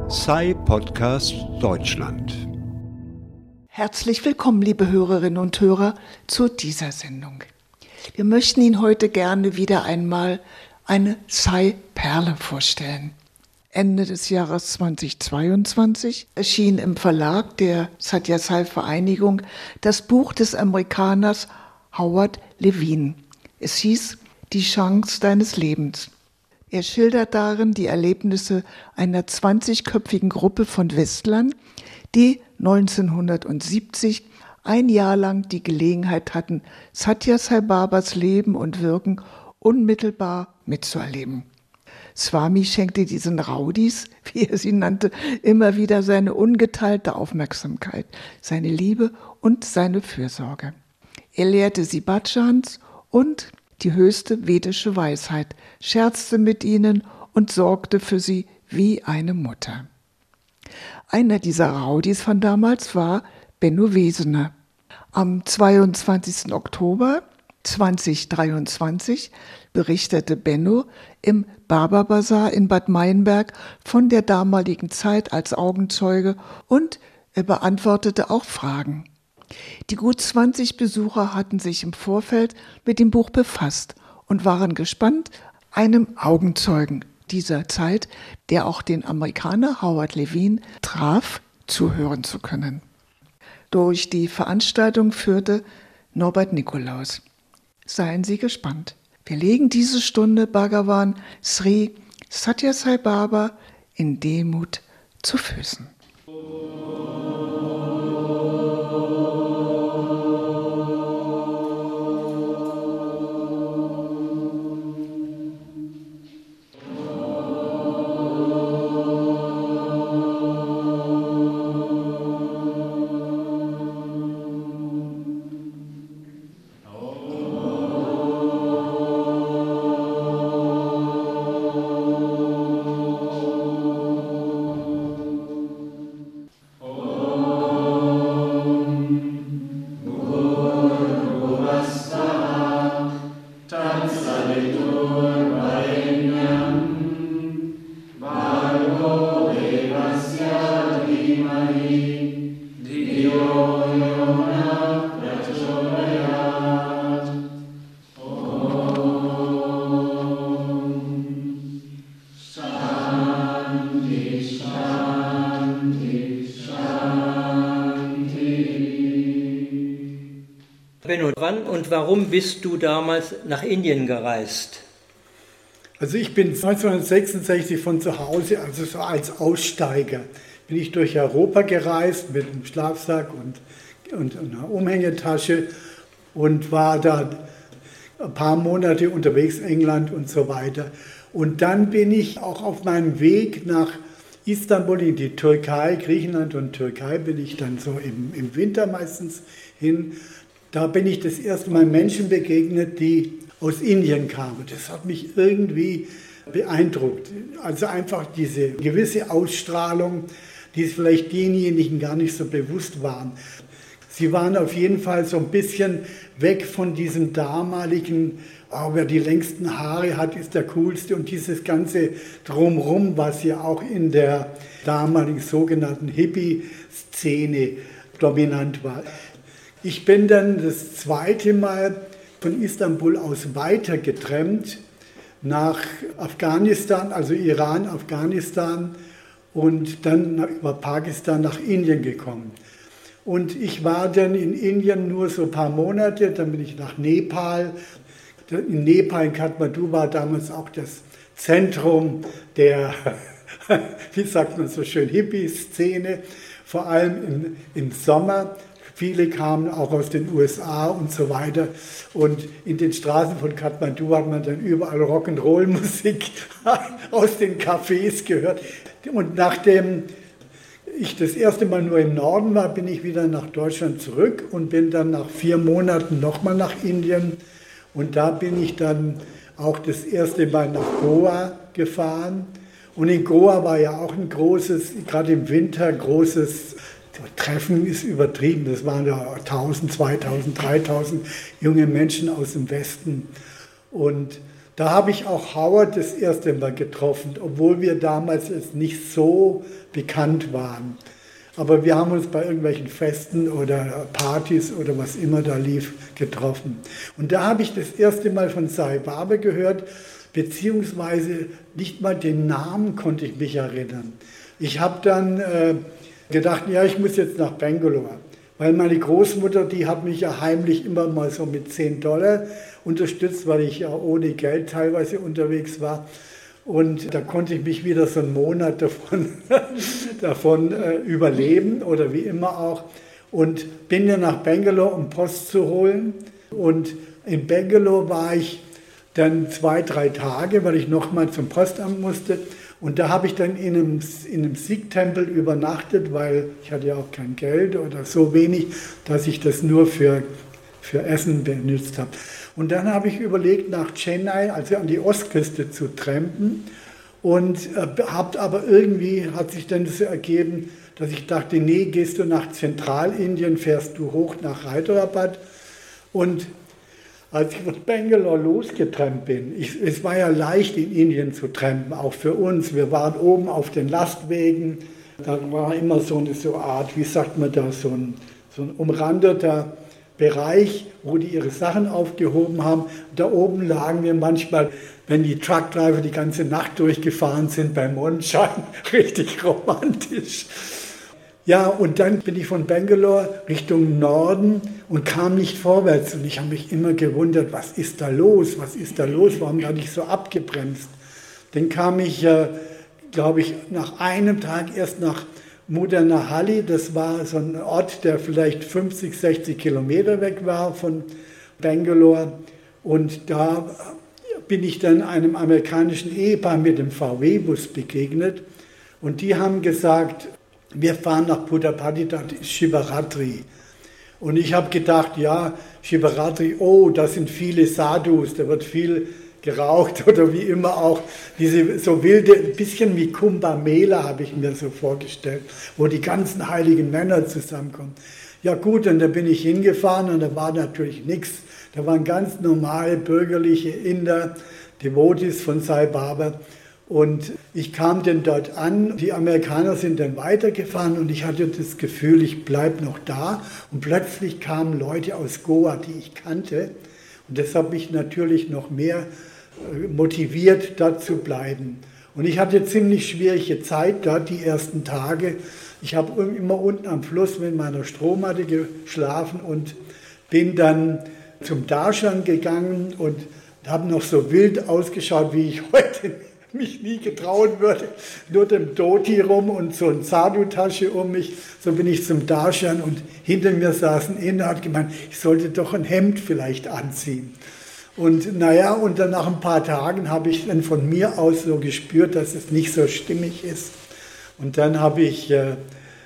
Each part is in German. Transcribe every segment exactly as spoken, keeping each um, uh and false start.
SciPodcast Deutschland. Herzlich willkommen, liebe Hörerinnen und Hörer, zu dieser Sendung. Wir möchten Ihnen heute gerne wieder einmal eine Sci-Perle vorstellen. Ende des Jahres zweitausendzweiundzwanzig erschien im Verlag der Satyasai-Vereinigung das Buch des Amerikaners Howard Levine. Es hieß Die Chance deines Lebens. Er schildert darin die Erlebnisse einer zwanzigköpfigen Gruppe von Westlern, die neunzehnhundertsiebzig ein Jahr lang die Gelegenheit hatten, Satyasai Babas Leben und Wirken unmittelbar mitzuerleben. Swami schenkte diesen Rowdies, wie er sie nannte, immer wieder seine ungeteilte Aufmerksamkeit, seine Liebe und seine Fürsorge. Er lehrte sie Bhajans und die höchste vedische Weisheit, scherzte mit ihnen und sorgte für sie wie eine Mutter. Einer dieser Rowdies von damals war Benno Wesener. Am zweiundzwanzigsten Oktober zweitausenddreiundzwanzig berichtete Benno im Baba Bazar in Bad Meinberg von der damaligen Zeit als Augenzeuge und er beantwortete auch Fragen. Die gut zwanzig Besucher hatten sich im Vorfeld mit dem Buch befasst und waren gespannt, einem Augenzeugen dieser Zeit, der auch den Amerikaner Howard Levine traf, zuhören zu können. Durch die Veranstaltung führte Norbert Nikolaus. Seien Sie gespannt. Wir legen diese Stunde Bhagavan Sri Satyasai Baba in Demut zu Füßen. Benno, wann und warum bist du damals nach Indien gereist? Also ich bin neunzehnhundertsechsundsechzig von zu Hause, also so als Aussteiger, bin ich durch Europa gereist mit einem Schlafsack und, und einer Umhängetasche und war da ein paar Monate unterwegs, England und so weiter. Und dann bin ich auch auf meinem Weg nach Istanbul in die Türkei, Griechenland und Türkei, bin ich dann so im, im Winter meistens hin. Da bin ich das erste Mal Menschen begegnet, die aus Indien kamen. Das hat mich irgendwie beeindruckt. Also einfach diese gewisse Ausstrahlung, die es vielleicht denjenigen gar nicht so bewusst waren. Sie waren auf jeden Fall so ein bisschen weg von diesem damaligen, oh, wer die längsten Haare hat, ist der Coolste und dieses ganze Drumrum, was ja auch in der damaligen sogenannten Hippie-Szene dominant war. Ich bin dann das zweite Mal von Istanbul aus weitergetrennt nach Afghanistan, also Iran, Afghanistan und dann über Pakistan nach Indien gekommen. Und ich war dann in Indien nur so ein paar Monate, dann bin ich nach Nepal. In Nepal, in Kathmandu, war damals auch das Zentrum der, wie sagt man so schön, Hippie-Szene, vor allem im, im Sommer. Viele kamen auch aus den U S A und so weiter. Und in den Straßen von Kathmandu hat man dann überall Rock'n'Roll-Musik aus den Cafés gehört. Und nachdem ich das erste Mal nur im Norden war, bin ich wieder nach Deutschland zurück und bin dann nach vier Monaten nochmal nach Indien. Und da bin ich dann auch das erste Mal nach Goa gefahren. Und in Goa war ja auch ein großes, gerade im Winter, großes Treffen ist übertrieben. Das waren ja tausend, zweitausend, dreitausend junge Menschen aus dem Westen. Und Da habe ich auch Howard das erste Mal getroffen, obwohl wir damals jetzt nicht so bekannt waren. Aber wir haben uns bei irgendwelchen Festen oder Partys oder was immer da lief, getroffen. Und da habe ich das erste Mal von Sai Baba gehört, beziehungsweise nicht mal den Namen konnte ich mich erinnern. Ich habe dann äh, gedacht, ja, ich muss jetzt nach Bangalore. Weil meine Großmutter, die hat mich ja heimlich immer mal so mit zehn Dollar unterstützt, weil ich ja ohne Geld teilweise unterwegs war. Und da konnte ich mich wieder so einen Monat davon, davon äh, überleben oder wie immer auch. Und bin dann nach Bangalore, um Post zu holen. Und in Bangalore war ich dann zwei, drei Tage, weil ich nochmal zum Postamt musste. Und da habe ich dann in einem, in einem Sikh-Tempel übernachtet, weil ich hatte ja auch kein Geld oder so wenig, dass ich das nur für, für Essen benutzt habe. Und dann habe ich überlegt, nach Chennai, also an die Ostküste zu trampen. Und äh, habe aber irgendwie, hat sich dann so ergeben, dass ich dachte, nee, gehst du nach Zentralindien, fährst du hoch nach Hyderabad. Und als ich von Bangalore losgetrampt bin, ich, es war ja leicht in Indien zu trampen, auch für uns. Wir waren oben auf den Lastwegen, da war immer so eine so Art, wie sagt man da, so ein, so ein umrandeter Bereich, wo die ihre Sachen aufgehoben haben. Da oben lagen wir manchmal, wenn die Truckdriver die ganze Nacht durchgefahren sind, beim Mondschein, richtig romantisch. Ja, und dann bin ich von Bangalore Richtung Norden und kam nicht vorwärts. Und ich habe mich immer gewundert, was ist da los, was ist da los, warum habe ich so abgebremst? Dann kam ich, äh, glaube ich, nach einem Tag erst nach Mudanahalli. Das war so ein Ort, der vielleicht fünfzig, sechzig Kilometer weg war von Bangalore. Und da bin ich dann einem amerikanischen Ehepaar mit dem V W-Bus begegnet. Und die haben gesagt, wir fahren nach Puttaparthi, das ist Shivaratri. Und ich habe gedacht, ja, Shivaratri, oh, da sind viele Sadhus, da wird viel geraucht oder wie immer auch. Diese so wilde, ein bisschen wie Kumbh Mela habe ich mir so vorgestellt, wo die ganzen heiligen Männer zusammenkommen. Ja gut, und da bin ich hingefahren und da war natürlich nichts. Da waren ganz normale bürgerliche Inder, Devotees von Sai Baba. Und ich kam dann dort an, die Amerikaner sind dann weitergefahren und ich hatte das Gefühl, ich bleibe noch da. Und plötzlich kamen Leute aus Goa, die ich kannte. Und das hat mich natürlich noch mehr motiviert, da zu bleiben. Und ich hatte ziemlich schwierige Zeit da, die ersten Tage. Ich habe immer unten am Fluss mit meiner Strohmatte geschlafen und bin dann zum Darshan gegangen und habe noch so wild ausgeschaut, wie ich heute mich nie getrauen würde, nur dem Dhoti rum und so eine Sadhu-Tasche um mich. So bin ich zum Darshan und hinter mir saß ein Inder, hat gemeint, ich sollte doch ein Hemd vielleicht anziehen. Und naja, und dann nach ein paar Tagen habe ich dann von mir aus so gespürt, dass es nicht so stimmig ist. Und dann habe ich, äh,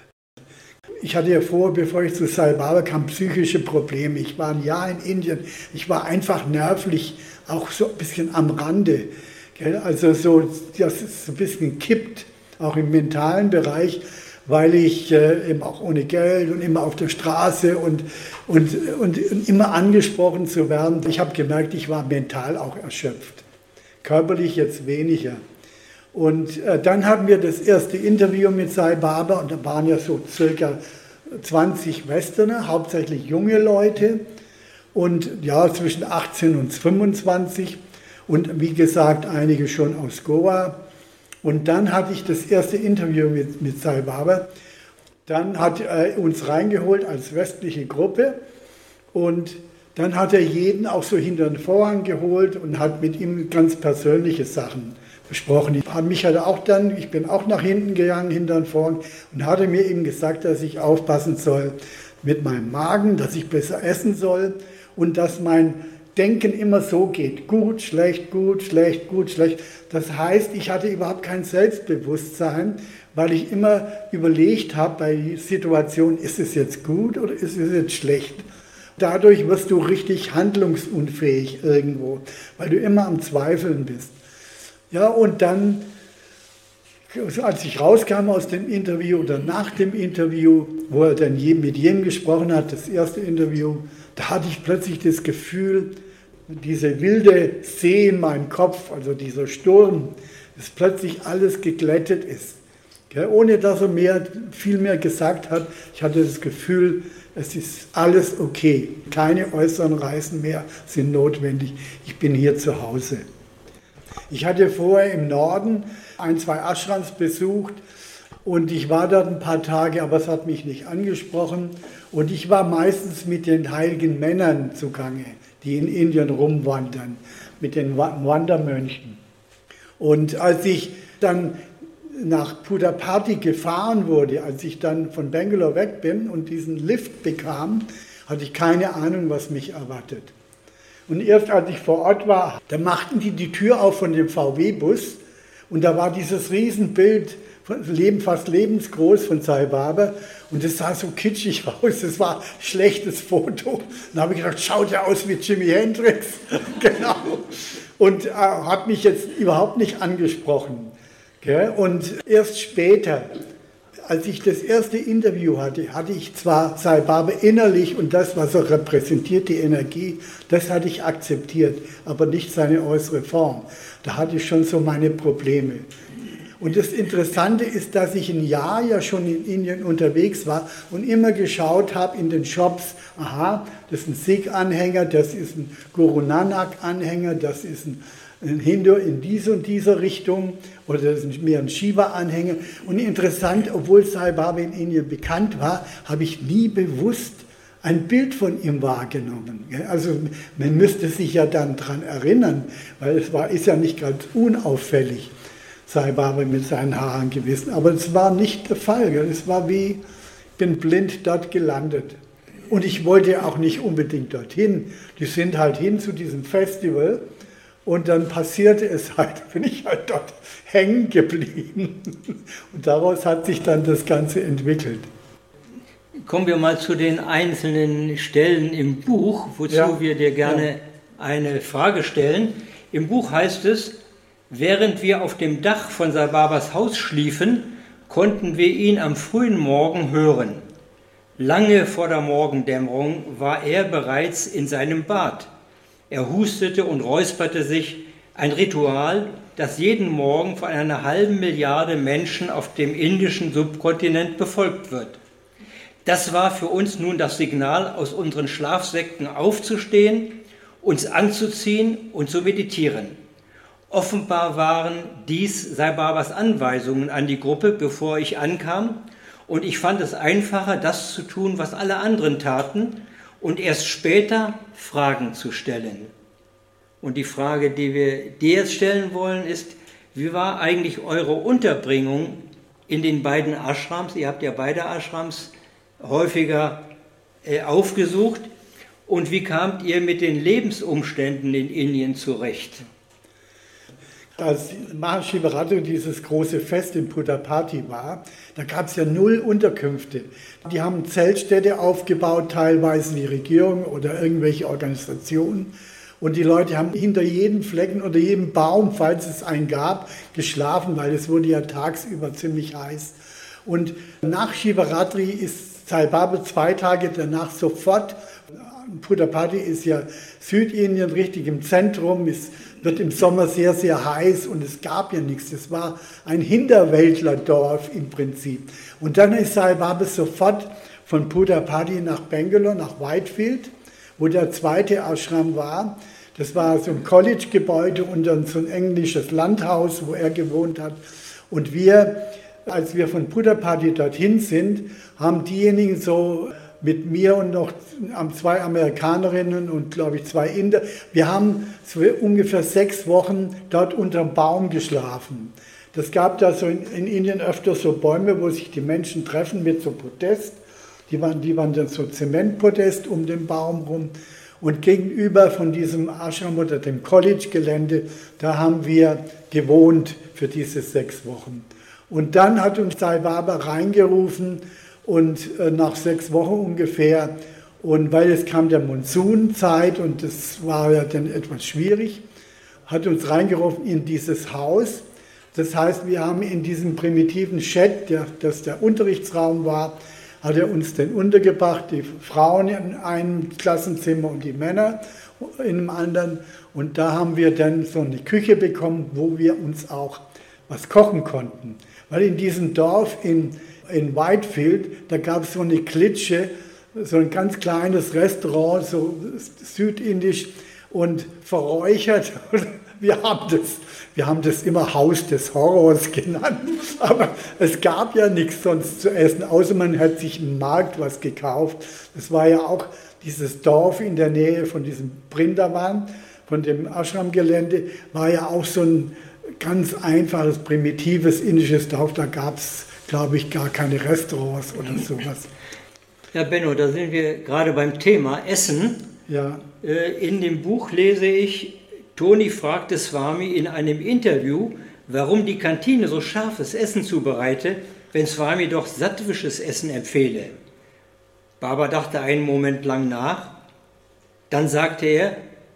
ich hatte ja vor, bevor ich zu Sai Baba kam, psychische Probleme. Ich war ein Jahr in Indien, ich war einfach nervlich, auch so ein bisschen am Rande. Also so, das ist so ein bisschen kippt, auch im mentalen Bereich, weil ich äh, eben auch ohne Geld und immer auf der Straße und, und, und, und immer angesprochen zu werden. Ich habe gemerkt, ich war mental auch erschöpft, körperlich jetzt weniger. Und äh, dann hatten wir das erste Interview mit Sai Baba und da waren ja so circa zwanzig Westerner, hauptsächlich junge Leute und ja zwischen achtzehn und fünfundzwanzig. Und wie gesagt, einige schon aus Goa. Und dann hatte ich das erste Interview mit, mit Sai Baba. Dann hat er uns reingeholt als westliche Gruppe. Und dann hat er jeden auch so hinter den Vorhang geholt und hat mit ihm ganz persönliche Sachen besprochen. Ich, mich hat er auch dann, ich bin auch nach hinten gegangen, hinter den Vorhang, und hatte mir eben gesagt, dass ich aufpassen soll mit meinem Magen, dass ich besser essen soll und dass mein Denken immer so geht, gut, schlecht, gut, schlecht, gut, schlecht. Das heißt, ich hatte überhaupt kein Selbstbewusstsein, weil ich immer überlegt habe bei Situationen, ist es jetzt gut oder ist es jetzt schlecht? Dadurch wirst du richtig handlungsunfähig irgendwo, weil du immer am Zweifeln bist. Ja, und dann, als ich rauskam aus dem Interview oder nach dem Interview, wo er dann mit jedem gesprochen hat, das erste Interview, da hatte ich plötzlich das Gefühl, diese wilde See in meinem Kopf, also dieser Sturm, dass plötzlich alles geglättet ist. Ja, ohne dass er mehr, viel mehr gesagt hat, ich hatte das Gefühl, es ist alles okay. Keine äußeren Reisen mehr sind notwendig. Ich bin hier zu Hause. Ich hatte vorher im Norden ein, zwei Ashrams besucht und ich war dort ein paar Tage, aber es hat mich nicht angesprochen. Und ich war meistens mit den heiligen Männern zugange, die in Indien rumwandern, mit den Wandermönchen. Und als ich dann nach Puttaparthi gefahren wurde, als ich dann von Bangalore weg bin und diesen Lift bekam, hatte ich keine Ahnung, was mich erwartet. Und erst als ich vor Ort war, da machten die die Tür auf von dem V W-Bus und da war dieses Riesenbild, fast lebensgroß von Sai Baba und das sah so kitschig aus, das war ein schlechtes Foto. Dann habe ich gedacht, schaut ja aus wie Jimi Hendrix. Genau. Und äh, hat mich jetzt überhaupt nicht angesprochen. Und erst später, als ich das erste Interview hatte, hatte ich zwar Sai Baba innerlich und das, was er repräsentiert, die Energie, das hatte ich akzeptiert, aber nicht seine äußere Form. Da hatte ich schon so meine Probleme. Und das Interessante ist, dass ich ein Jahr ja schon in Indien unterwegs war und immer geschaut habe in den Shops, aha, das ist ein Sikh-Anhänger, das ist ein Guru Nanak-Anhänger, das ist ein ein Hindu in dieser und dieser Richtung oder das ist mehr ein Shiva-Anhänger. Und interessant, obwohl Sai Baba in Indien bekannt war, habe ich nie bewusst ein Bild von ihm wahrgenommen. Also man müsste sich ja dann daran erinnern, weil es war, ist ja nicht ganz unauffällig, Sai Baba mit seinen Haaren gewesen. Aber es war nicht der Fall. Es war wie, ich bin blind dort gelandet. Und ich wollte auch nicht unbedingt dorthin. Die sind halt hin zu diesem Festival. Und dann passierte es halt, bin ich halt dort hängen geblieben. Und daraus hat sich dann das Ganze entwickelt. Kommen wir mal zu den einzelnen Stellen im Buch, wozu ja. wir dir gerne ja. eine Frage stellen. Im Buch heißt es, während wir auf dem Dach von Sai Babas Haus schliefen, konnten wir ihn am frühen Morgen hören. Lange vor der Morgendämmerung war er bereits in seinem Bad. Er hustete und räusperte sich, ein Ritual, das jeden Morgen von einer halben Milliarde Menschen auf dem indischen Subkontinent befolgt wird. Das war für uns nun das Signal, aus unseren Schlafsäcken aufzustehen, uns anzuziehen und zu meditieren. Offenbar waren dies Sai Babas Anweisungen an die Gruppe, bevor ich ankam, und ich fand es einfacher, das zu tun, was alle anderen taten, und erst später Fragen zu stellen. Und die Frage, die wir dir jetzt stellen wollen, ist, wie war eigentlich eure Unterbringung in den beiden Ashrams? Ihr habt ja beide Ashrams häufiger äh, aufgesucht. Und wie kamt ihr mit den Lebensumständen in Indien zurecht? Als Mahashivaratri dieses große Fest in Puttaparthi war, da gab es ja null Unterkünfte. Die haben Zeltstädte aufgebaut, teilweise die Regierung oder irgendwelche Organisationen. Und die Leute haben hinter jedem Flecken oder jedem Baum, falls es einen gab, geschlafen, weil es wurde ja tagsüber ziemlich heiß. Und nach Shivaratri ist Sai Baba zwei Tage danach sofort, Puttaparthi ist ja Südindien, richtig im Zentrum, es wird im Sommer sehr, sehr heiß und es gab ja nichts. Es war ein Hinterwäldlerdorf im Prinzip. Und dann ist Sai Baba sofort von Puttaparthi nach Bangalore, nach Whitefield, wo der zweite Ashram war. Das war so ein College-Gebäude und dann so ein englisches Landhaus, wo er gewohnt hat. Und wir, als wir von Puttaparthi dorthin sind, haben diejenigen so mit mir und noch zwei Amerikanerinnen und, glaube ich, zwei Inder, wir haben so ungefähr sechs Wochen dort unterm Baum geschlafen. Das gab da so in, in Indien öfter so Bäume, wo sich die Menschen treffen mit so Podest. Die waren, die waren dann so Zementpodest um den Baum rum. Und gegenüber von diesem Ashram oder dem College-Gelände, da haben wir gewohnt für diese sechs Wochen. Und dann hat uns Sai Baba reingerufen, und äh, nach sechs Wochen ungefähr, und weil es kam der Monsunzeit und das war ja dann etwas schwierig, hat uns reingerufen in dieses Haus. Das heißt, wir haben in diesem primitiven Shed, der, das der Unterrichtsraum war, hat er uns dann untergebracht, die Frauen in einem Klassenzimmer und die Männer in einem anderen. Und da haben wir dann so eine Küche bekommen, wo wir uns auch was kochen konnten. Weil in diesem Dorf in, in Whitefield, da gab es so eine Klitsche, so ein ganz kleines Restaurant, so südindisch und verräuchert. Wir haben das, wir haben das immer Haus des Horrors genannt, aber es gab ja nichts sonst zu essen, außer man hat sich im Markt was gekauft. Das war ja auch dieses Dorf in der Nähe von diesem Brindavan, von dem Ashram-Gelände, war ja auch so ein ganz einfaches, primitives indisches Dorf. Da gab es, glaube ich, gar keine Restaurants oder sowas. Ja, Benno, da sind wir gerade beim Thema Essen. Ja. In dem Buch lese ich, Toni fragte Swami in einem Interview, warum die Kantine so scharfes Essen zubereite, wenn Swami doch sattwisches Essen empfehle. Baba dachte einen Moment lang nach. Dann sagte er,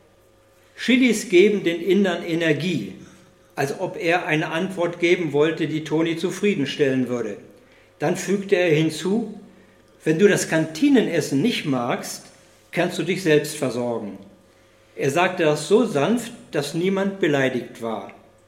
Chilis geben den Indern Energie, als ob er eine Antwort geben wollte, die Toni zufriedenstellen würde. Dann fügte er hinzu, wenn du das Kantinenessen nicht magst, kannst du dich selbst versorgen. Er sagte das so sanft, dass niemand beleidigt war.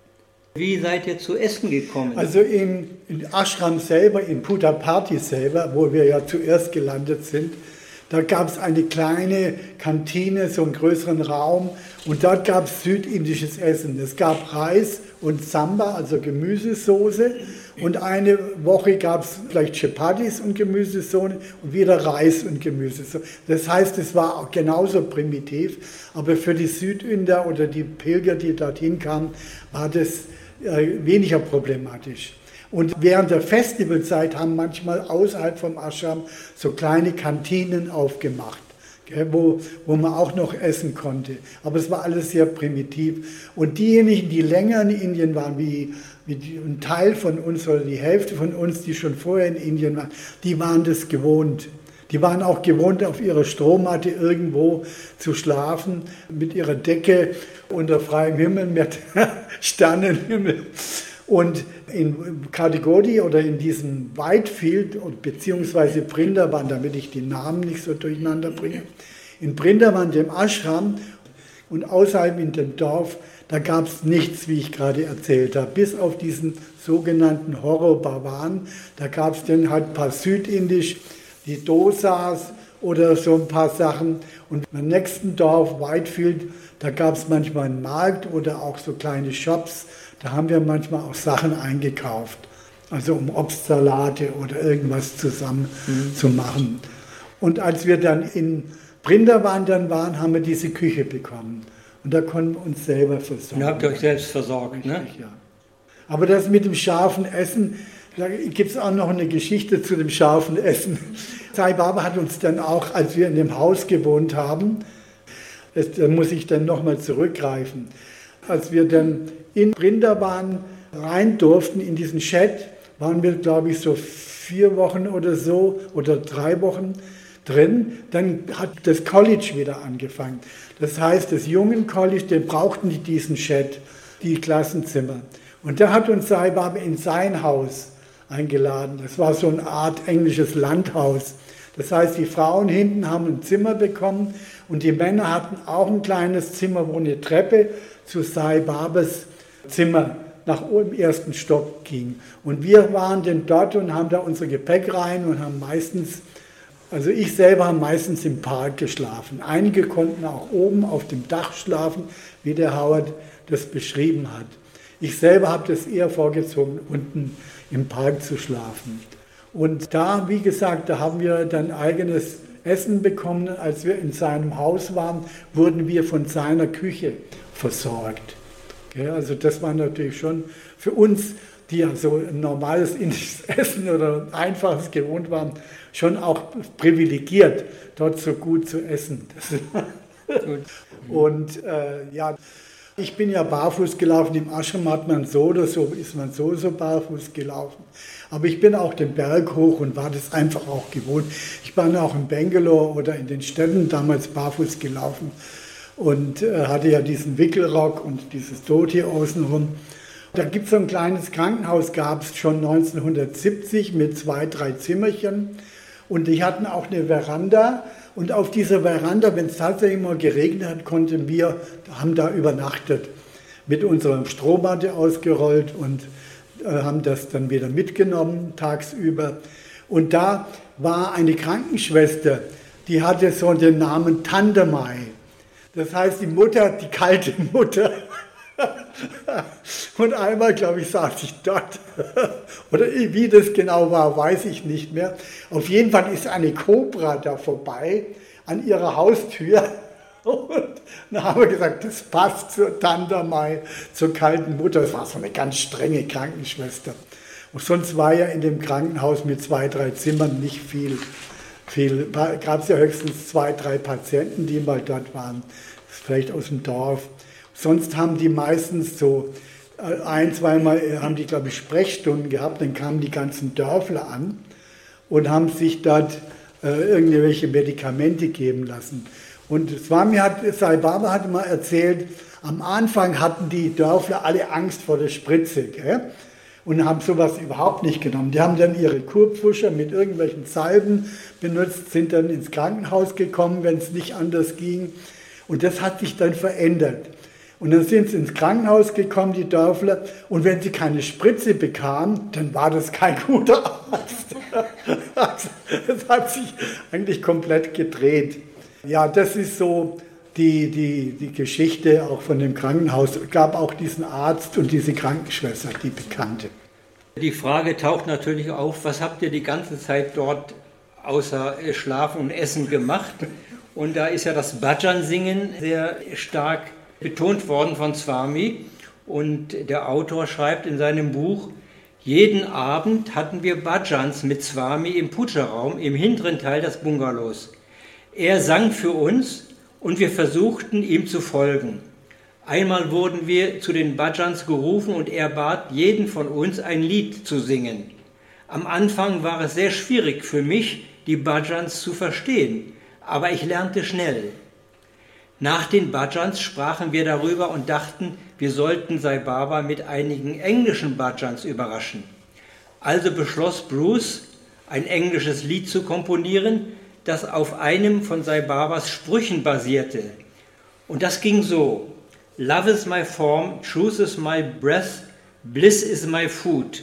Wie seid ihr zu Essen gekommen? Also in, in Ashram selber, in Puttaparthi selber, wo wir ja zuerst gelandet sind, da gab es eine kleine Kantine, so einen größeren Raum, und dort gab es südindisches Essen. Es gab Reis und Samba, also Gemüsesoße, und eine Woche gab es vielleicht Chapatis und Gemüsesoße und wieder Reis und Gemüsesoße. Das heißt, es war auch genauso primitiv, aber für die Südinder oder die Pilger, die dorthin kamen, war das äh, weniger problematisch. Und während der Festivalzeit haben manchmal außerhalb vom Ashram so kleine Kantinen aufgemacht, gell, wo, wo man auch noch essen konnte. Aber es war alles sehr primitiv. Und diejenigen, die länger in Indien waren, wie, wie die, ein Teil von uns oder die Hälfte von uns, die schon vorher in Indien waren, die waren das gewohnt. Die waren auch gewohnt, auf ihrer Strohmatte irgendwo zu schlafen, mit ihrer Decke unter freiem Himmel, mit Sternenhimmel. Und in Kathegodi oder in diesem Whitefield beziehungsweise Brindavan, damit ich die Namen nicht so durcheinander bringe, in Brindavan, dem Ashram und außerhalb in dem Dorf, da gab es nichts, wie ich gerade erzählt habe, bis auf diesen sogenannten Horror Bhavan. Da gab es dann halt ein paar südindisch, die Dosas oder so ein paar Sachen. Und im nächsten Dorf, Whitefield, da gab es manchmal einen Markt oder auch so kleine Shops. Da haben wir manchmal auch Sachen eingekauft, also um Obstsalate oder irgendwas zusammen mhm. zu machen. Und als wir dann in Brindavan dann waren, haben wir diese Küche bekommen. Und da konnten wir uns selber versorgen. Und habt ihr euch selbst versorgt, Richtig, ne? Ja. Aber das mit dem scharfen Essen, da gibt es auch noch eine Geschichte zu dem scharfen Essen. Sai Baba hat uns dann auch, als wir in dem Haus gewohnt haben, das, da muss ich dann nochmal zurückgreifen, als wir dann in Brindavan rein durften, in diesen Shed, waren wir, glaube ich, so vier Wochen oder so oder drei Wochen drin. Dann hat das College wieder angefangen. Das heißt, das Jungen College, die brauchten nicht diesen Shed, die Klassenzimmer. Und da hat uns Sai Baba in sein Haus eingeladen. Das war so eine Art englisches Landhaus. Das heißt, die Frauen hinten haben ein Zimmer bekommen und die Männer hatten auch ein kleines Zimmer, wo eine Treppe zu Sai Babas Zimmer nach oben im ersten Stock ging. Und wir waren dann dort und haben da unser Gepäck rein und haben meistens, also ich selber habe meistens im Park geschlafen. Einige konnten auch oben auf dem Dach schlafen, wie der Howard das beschrieben hat. Ich selber habe das eher vorgezogen, unten im Park zu schlafen. Und da, wie gesagt, da haben wir dann eigenes Essen bekommen. Als wir in seinem Haus waren, wurden wir von seiner Küche versorgt. Ja, also das war natürlich schon für uns, die ja so ein normales indisches Essen oder einfaches gewohnt waren, schon auch privilegiert, dort so gut zu essen. Und äh, ja, ich bin ja barfuß gelaufen, im Ashram hat man so oder so, ist man so so barfuß gelaufen. Aber ich bin auch den Berg hoch und war das einfach auch gewohnt. Ich war auch in Bangalore oder in den Städten damals barfuß gelaufen und äh, hatte ja diesen Wickelrock und dieses Dhoti außenrum. Da gibt es so ein kleines Krankenhaus, gab es schon neunzehnhundertsiebzig mit zwei, drei Zimmerchen. Und die hatten auch eine Veranda. Und auf dieser Veranda, wenn es tatsächlich mal geregnet hat, konnten wir, haben da übernachtet. Mit unserer Strohmatte ausgerollt und äh, haben das dann wieder mitgenommen tagsüber. Und da war eine Krankenschwester, die hatte so den Namen Tandemai. Das heißt, die Mutter, die kalte Mutter. Und einmal, glaube ich, saß ich dort. Oder wie das genau war, weiß ich nicht mehr. Auf jeden Fall ist eine Kobra da vorbei an ihrer Haustür. Und dann haben wir gesagt, das passt zur Tante Mai, zur kalten Mutter. Das war so eine ganz strenge Krankenschwester. Und sonst war ja in dem Krankenhaus mit zwei, drei Zimmern nicht viel. viel. Gab es ja höchstens zwei, drei Patienten, die mal dort waren. Vielleicht aus dem Dorf. Sonst haben die meistens so ein, zweimal, haben die, glaube ich, Sprechstunden gehabt, dann kamen die ganzen Dörfler an und haben sich dort äh, irgendwelche Medikamente geben lassen. Und Swami hat, Sai Baba hat mal erzählt, am Anfang hatten die Dörfler alle Angst vor der Spritze, gell? Und haben sowas überhaupt nicht genommen. Die haben dann ihre Kurpfuscher mit irgendwelchen Salben benutzt, sind dann ins Krankenhaus gekommen, wenn es nicht anders ging. Und das hat sich dann verändert. Und dann sind sie ins Krankenhaus gekommen, die Dörfler, und wenn sie keine Spritze bekamen, dann war das kein guter Arzt. Das hat sich eigentlich komplett gedreht. Ja, das ist so die, die, die Geschichte auch von dem Krankenhaus. Es gab auch diesen Arzt und diese Krankenschwester, die Bekannte. Die Frage taucht natürlich auf, was habt ihr die ganze Zeit dort außer Schlafen und Essen gemacht? Und da ist ja das Bhajan-Singen sehr stark betont worden von Swami. Und der Autor schreibt in seinem Buch, jeden Abend hatten wir Bhajans mit Swami im Puja-Raum im hinteren Teil des Bungalows. Er sang für uns und wir versuchten, ihm zu folgen. Einmal wurden wir zu den Bhajans gerufen und er bat jeden von uns, ein Lied zu singen. Am Anfang war es sehr schwierig für mich, die Bhajans zu verstehen, aber ich lernte schnell. Nach den Bhajans sprachen wir darüber und dachten, wir sollten Sai Baba mit einigen englischen Bhajans überraschen. Also beschloss Bruce, ein englisches Lied zu komponieren, das auf einem von Sai Babas Sprüchen basierte. Und das ging so: Love is my form, truth is my breath, bliss is my food.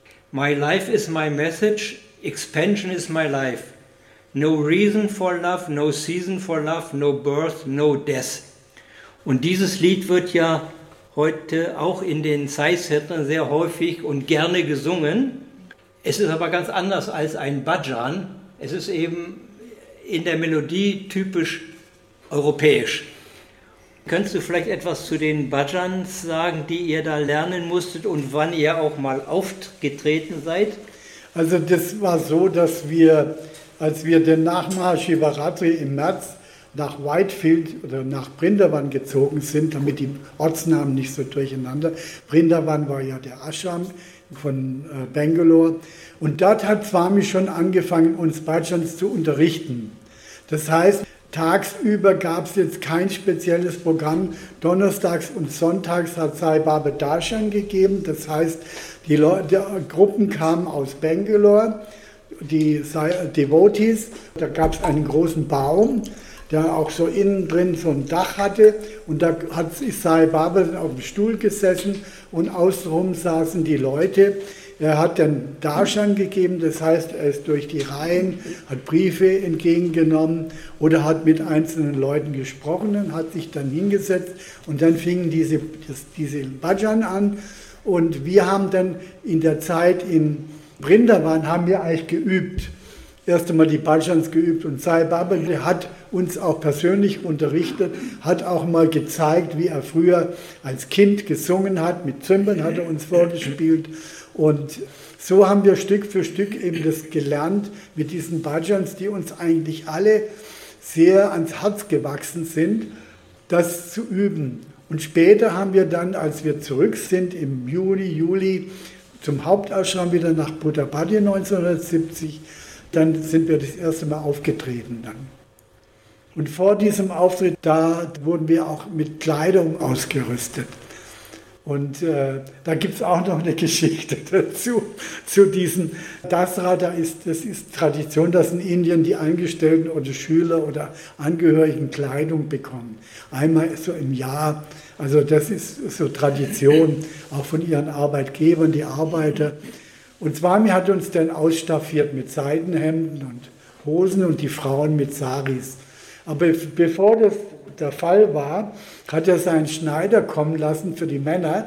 My life is my message, expansion is my life. No reason for love, no season for love, no birth, no death. Und dieses Lied wird ja heute auch in den Sai-Zentren sehr häufig und gerne gesungen. Es ist aber ganz anders als ein Bhajan. Es ist eben in der Melodie typisch europäisch. Könntest du vielleicht etwas zu den Bhajans sagen, die ihr da lernen musstet und wann ihr auch mal aufgetreten seid? Also das war so, dass wir, als wir den nach Mahashivaratri im März nach Whitefield oder nach Brindavan gezogen sind, damit die Ortsnamen nicht so durcheinander. Brindavan war ja der Ashram von äh, Bangalore. Und dort hat Swami schon angefangen, uns Bhajans zu unterrichten. Das heißt, tagsüber gab es jetzt kein spezielles Programm. Donnerstags und sonntags hat Sai Baba Darshan gegeben. Das heißt, die, Leute, die Gruppen kamen aus Bangalore, die Devotees. Da gab es einen großen Baum, der auch so innen drin so ein Dach hatte. Und da hat Sai Baba auf dem Stuhl gesessen und außenrum saßen die Leute. Er hat dann Darshan gegeben, das heißt, er ist durch die Reihen, hat Briefe entgegengenommen oder hat mit einzelnen Leuten gesprochen und hat sich dann hingesetzt und dann fingen diese, das, diese Bhajan an und wir haben dann in der Zeit in Brindavan haben wir eigentlich geübt. Erst einmal die Bhajans geübt und Sai Baba hat uns auch persönlich unterrichtet, hat auch mal gezeigt, wie er früher als Kind gesungen hat, mit Zimbeln hat er uns vorgespielt. Und so haben wir Stück für Stück eben das gelernt mit diesen Bhajans, die uns eigentlich alle sehr ans Herz gewachsen sind, das zu üben. Und später haben wir dann, als wir zurück sind, im Juni, Juli zum Hauptashram wieder nach Puttaparthi neunzehnhundertsiebzig, dann sind wir das erste Mal aufgetreten dann. Und vor diesem Auftritt, da wurden wir auch mit Kleidung ausgerüstet. Und äh, da gibt es auch noch eine Geschichte dazu, zu diesem Dasra. Da ist, das ist Tradition, dass in Indien die Angestellten oder Schüler oder Angehörigen Kleidung bekommen. Einmal so im Jahr. Also das ist so Tradition, auch von ihren Arbeitgebern, die Arbeiter. Und Swami hat uns dann ausstaffiert mit Seidenhemden und Hosen und die Frauen mit Saris. Aber bevor das der Fall war, hat er seinen Schneider kommen lassen für die Männer.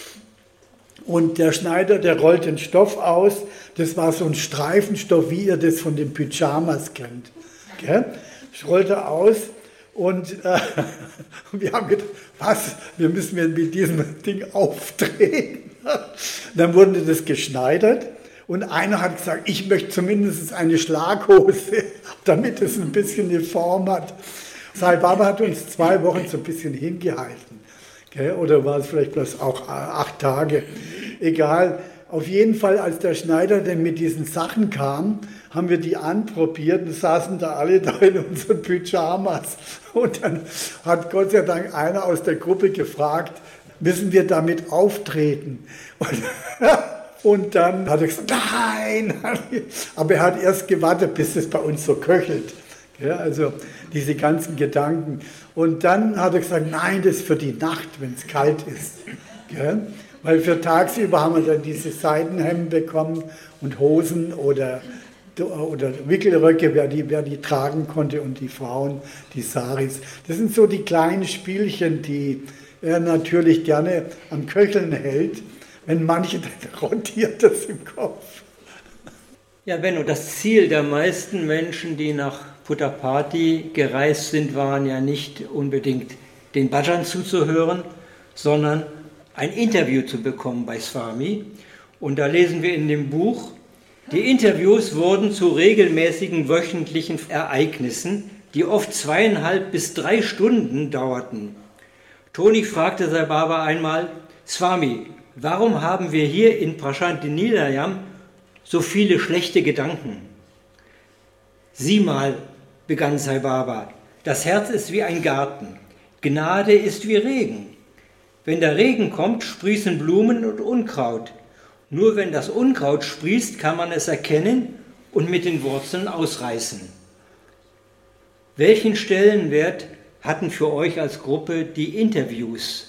Und der Schneider, der rollt den Stoff aus. Das war so ein Streifenstoff, wie ihr das von den Pyjamas kennt. Gell? Das rollt er aus. Und äh, wir haben gedacht, was, wir müssen mit diesem Ding auftreten. Dann wurde das geschneidert. Und einer hat gesagt, ich möchte zumindest eine Schlaghose, damit es ein bisschen eine Form hat. Sai Baba hat uns zwei Wochen so ein bisschen hingehalten. Okay? Oder war es vielleicht bloß auch acht Tage? Egal. Auf jeden Fall, als der Schneider denn mit diesen Sachen kam, haben wir die anprobiert und saßen da alle da in unseren Pyjamas. Und dann hat Gott sei Dank einer aus der Gruppe gefragt, müssen wir damit auftreten? Und, und dann hat er gesagt, nein! Aber er hat erst gewartet, bis es bei uns so köchelt. Ja, also diese ganzen Gedanken. Und dann hat er gesagt, nein, das ist für die Nacht, wenn es kalt ist. Ja, weil für tagsüber haben wir dann diese Seidenhemden bekommen und Hosen oder, oder Wickelröcke, wer die, wer die tragen konnte, und die Frauen, die Saris. Das sind so die kleinen Spielchen, die er natürlich gerne am Köcheln hält. Wenn manche, dann rotiert das im Kopf. Ja, Benno, das Ziel der meisten Menschen, die nach Puttaparthi gereist sind, waren ja nicht unbedingt den Bhajan zuzuhören, sondern ein Interview zu bekommen bei Swami. Und da lesen wir in dem Buch, die Interviews wurden zu regelmäßigen wöchentlichen Ereignissen, die oft zweieinhalb bis drei Stunden dauerten. Toni fragte Sai Baba einmal, Swami, warum haben wir hier in Prasanthi Nilayam so viele schlechte Gedanken? Sieh mal, begann Sai Baba, das Herz ist wie ein Garten, Gnade ist wie Regen. Wenn der Regen kommt, sprießen Blumen und Unkraut. Nur wenn das Unkraut sprießt, kann man es erkennen und mit den Wurzeln ausreißen. Welchen Stellenwert hatten für euch als Gruppe die Interviews?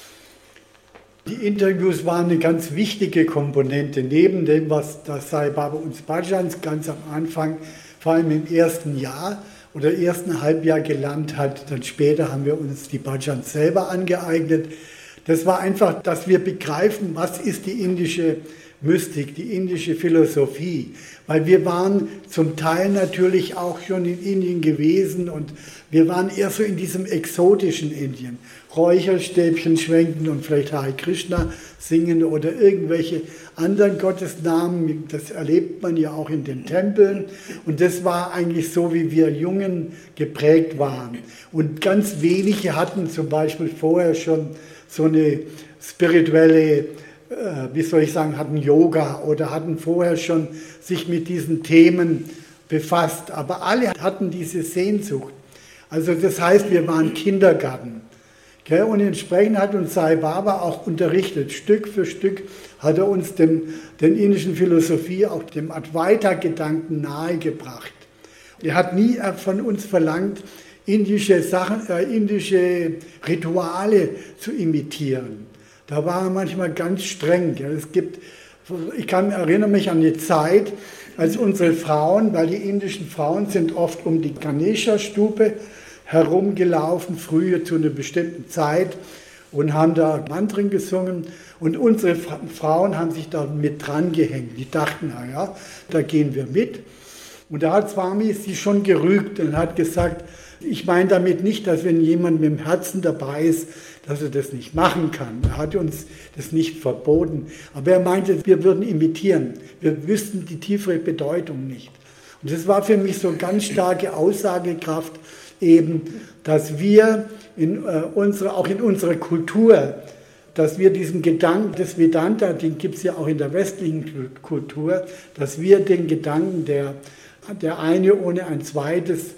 Die Interviews waren eine ganz wichtige Komponente, neben dem, was das Sai Baba uns Bhajans ganz am Anfang, vor allem im ersten Jahr oder ersten Halbjahr gelernt hat. Dann später haben wir uns die Bhajans selber angeeignet. Das war einfach, dass wir begreifen, was ist die indische Mystik, die indische Philosophie. Weil wir waren zum Teil natürlich auch schon in Indien gewesen und wir waren eher so in diesem exotischen Indien. Räucherstäbchen schwenken und vielleicht Hare Krishna singen oder irgendwelche anderen Gottesnamen. Das erlebt man ja auch in den Tempeln. Und das war eigentlich so, wie wir Jungen geprägt waren. Und ganz wenige hatten zum Beispiel vorher schon so eine spirituelle, wie soll ich sagen, hatten Yoga oder hatten vorher schon sich mit diesen Themen befasst. Aber alle hatten diese Sehnsucht. Also das heißt, wir waren Kindergarten. Und entsprechend hat uns Sai Baba auch unterrichtet. Stück für Stück hat er uns dem, den indischen Philosophie, auch dem Advaita-Gedanken nahegebracht. Er hat nie von uns verlangt, indische Sachen, äh, indische Rituale zu imitieren. Da war er manchmal ganz streng. Ja. Es gibt, ich kann, erinnere mich an die Zeit, als unsere Frauen, weil die indischen Frauen sind oft um die Ganesha-Stube herumgelaufen, früher zu einer bestimmten Zeit und haben da Mantren gesungen. Und unsere Frauen haben sich da mit dran gehängt. Die dachten, na ja, da gehen wir mit. Und da hat Swami sie schon gerügt und hat gesagt, ich meine damit nicht, dass wenn jemand mit dem Herzen dabei ist, dass er das nicht machen kann. Er hat uns das nicht verboten. Aber er meinte, wir würden imitieren. Wir wüssten die tiefere Bedeutung nicht. Und das war für mich so eine ganz starke Aussagekraft, eben, dass wir in äh, unsere, auch in unserer Kultur, dass wir diesen Gedanken des Vedanta, den gibt es ja auch in der westlichen Kultur, dass wir den Gedanken, der, der eine ohne ein zweites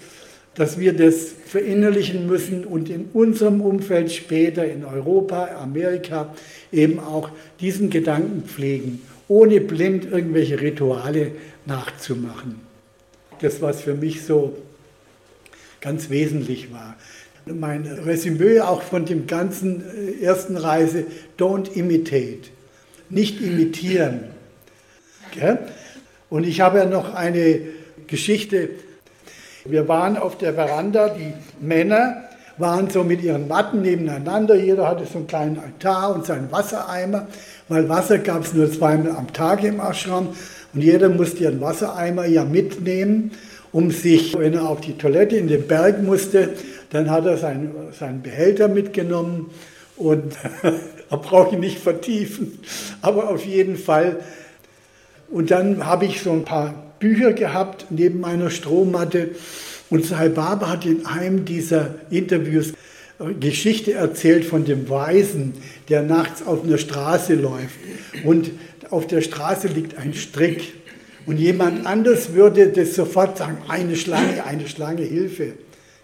dass wir das verinnerlichen müssen und in unserem Umfeld später in Europa, Amerika eben auch diesen Gedanken pflegen, ohne blind irgendwelche Rituale nachzumachen. Das, was für mich so ganz wesentlich war. Mein Resümee auch von dem ganzen ersten Reise, don't imitate, nicht imitieren. Okay? Und ich habe ja noch eine Geschichte. Wir waren auf der Veranda, die Männer waren so mit ihren Matten nebeneinander, jeder hatte so einen kleinen Altar und seinen Wassereimer, weil Wasser gab es nur zweimal am Tag im Ashram und jeder musste ihren Wassereimer ja mitnehmen, um sich, wenn er auf die Toilette in den Berg musste, dann hat er seinen, seinen Behälter mitgenommen und da brauche ich nicht vertiefen, aber auf jeden Fall. Und dann habe ich so ein paar Bücher gehabt neben meiner Strohmatte und Sai Baba hat in einem dieser Interviews Geschichte erzählt von dem Weisen, der nachts auf einer Straße läuft und auf der Straße liegt ein Strick und jemand anders würde das sofort sagen, eine Schlange, eine Schlange, Hilfe.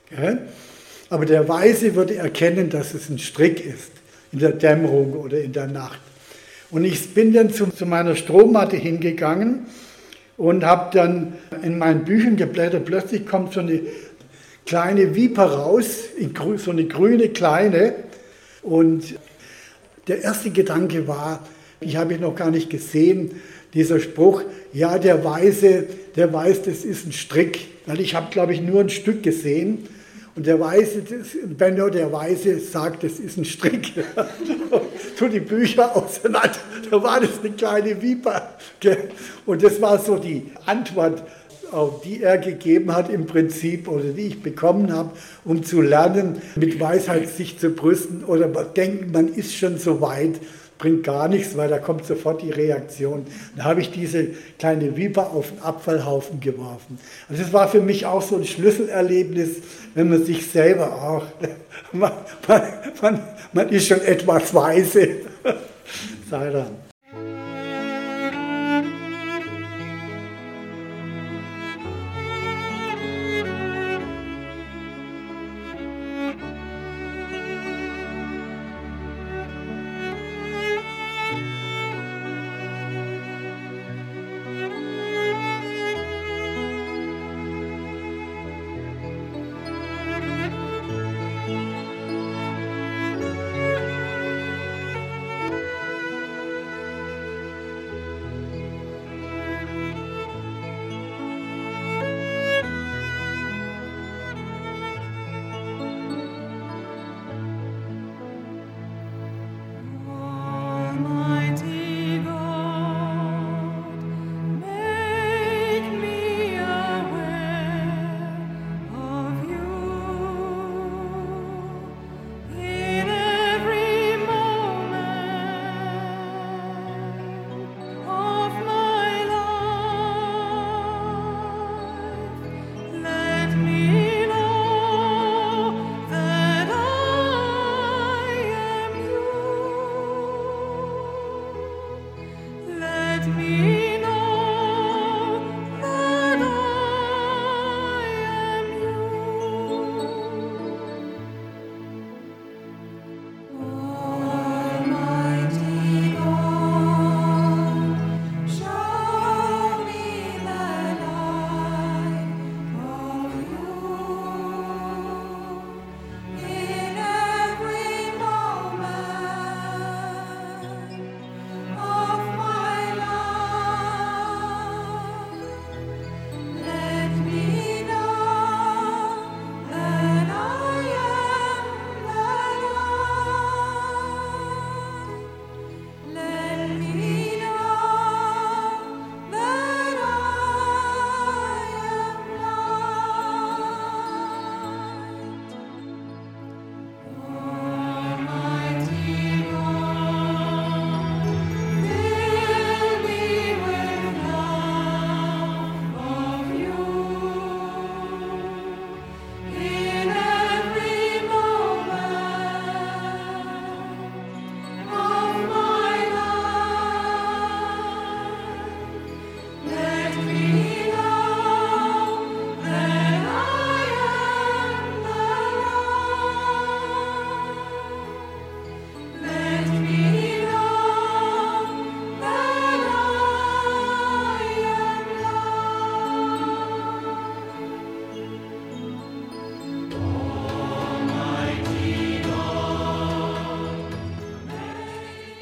Aber der Weise würde erkennen, dass es ein Strick ist, in der Dämmerung oder in der Nacht. Und ich bin dann zu, zu meiner Strohmatte hingegangen und habe dann in meinen Büchern geblättert. Plötzlich kommt so eine kleine Viper raus, so eine grüne kleine. Und der erste Gedanke war, ich habe ihn noch gar nicht gesehen, dieser Spruch, ja, der Weise, der weiß, das ist ein Strick. Weil ich habe, glaube ich, nur ein Stück gesehen. Und der Weise, Benno, der Weise sagt, das ist ein Strick. Tu die Bücher auseinander, da war das eine kleine Viper. Und das war so die Antwort, auf die er gegeben hat im Prinzip, oder die ich bekommen habe, um zu lernen, mit Weisheit sich zu brüsten oder denken, man ist schon so weit, bringt gar nichts, weil da kommt sofort die Reaktion. Dann habe ich diese kleine Viper auf den Abfallhaufen geworfen. Also das war für mich auch so ein Schlüsselerlebnis, wenn man sich selber auch, man, man, man ist schon etwas weise. Sei dann.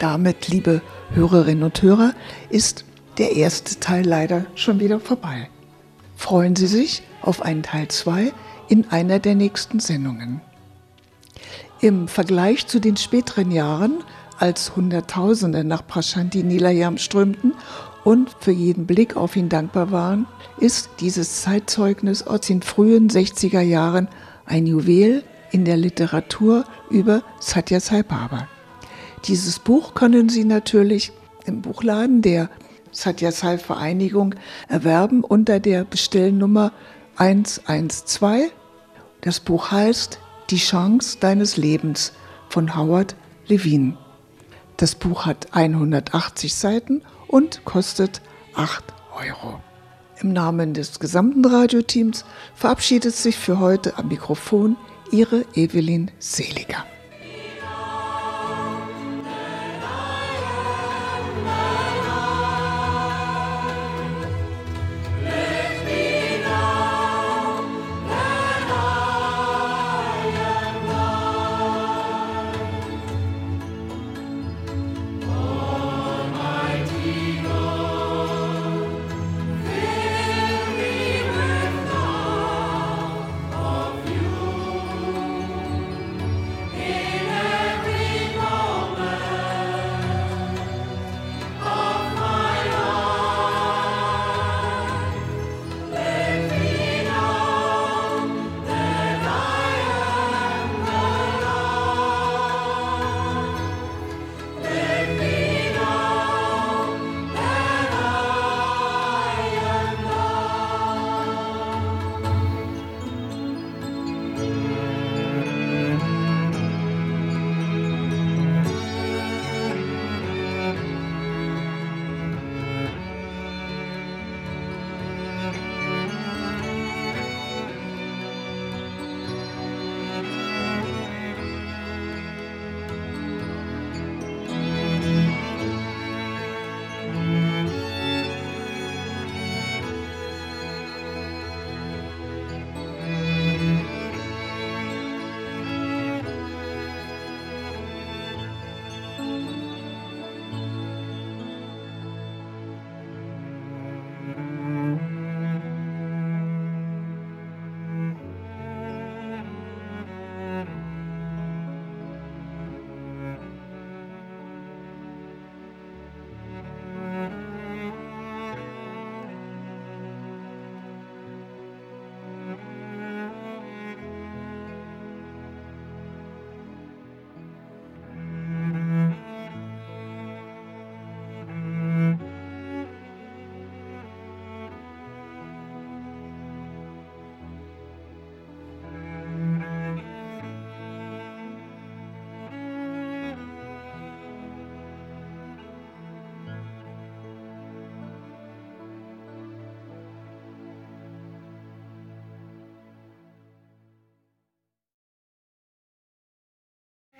damit, liebe Hörerinnen und Hörer, ist der erste Teil leider schon wieder vorbei. Freuen Sie sich auf einen Teil zwei in einer der nächsten Sendungen. Im Vergleich zu den späteren Jahren, als Hunderttausende nach Prashanti Nilayam strömten und für jeden Blick auf ihn dankbar waren, ist dieses Zeitzeugnis aus den frühen sechziger Jahren ein Juwel in der Literatur über Sathya Sai Baba. Dieses Buch können Sie natürlich im Buchladen der Sathya Sai Vereinigung erwerben unter der Bestellnummer eins eins zwei. Das Buch heißt Die Chance deines Lebens von Howard Levine. Das Buch hat hundertachtzig Seiten und kostet acht Euro. Im Namen des gesamten Radioteams verabschiedet sich für heute am Mikrofon Ihre Evelyn Seliger.